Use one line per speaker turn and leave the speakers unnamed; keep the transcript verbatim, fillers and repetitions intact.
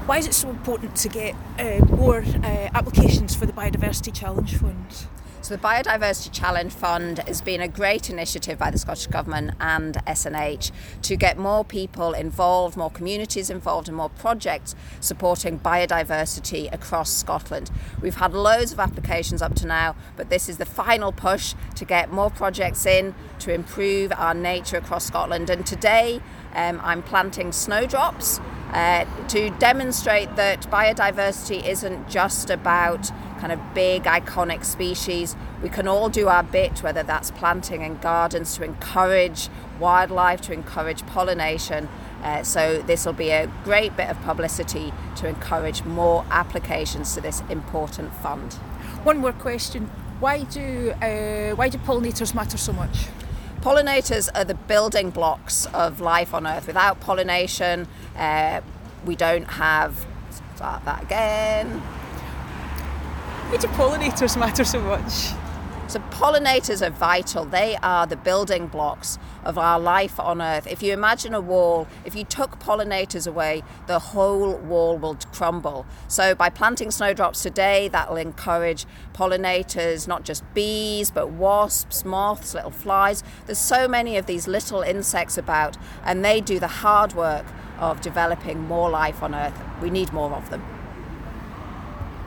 Why is it so important to get uh, more uh, applications for the Biodiversity Challenge Fund?
So the Biodiversity Challenge Fund has been a great initiative by the Scottish Government and S N H to get more people involved, more communities involved and more projects supporting biodiversity across Scotland. We've had loads of applications up to now, but this is the final push to get more projects in to improve our nature across Scotland. And today um, I'm planting snowdrops uh, to demonstrate that biodiversity isn't just about kind of big iconic species. We can all do our bit, whether that's planting in gardens to encourage wildlife, to encourage pollination. Uh, so this will be a great bit of publicity to encourage more applications to this important fund.
One more question. Why do, uh, why do pollinators matter so much?
Pollinators are the building blocks of life on Earth. Without pollination, uh, we don't have... Start that again.
Why do pollinators matter so much?
So pollinators are vital. They are the building blocks of our life on Earth. If you imagine a wall, if you took pollinators away, the whole wall will crumble. So by planting snowdrops today, that will encourage pollinators, not just bees, but wasps, moths, little flies. There's so many of these little insects about, and they do the hard work of developing more life on Earth. We need more of them.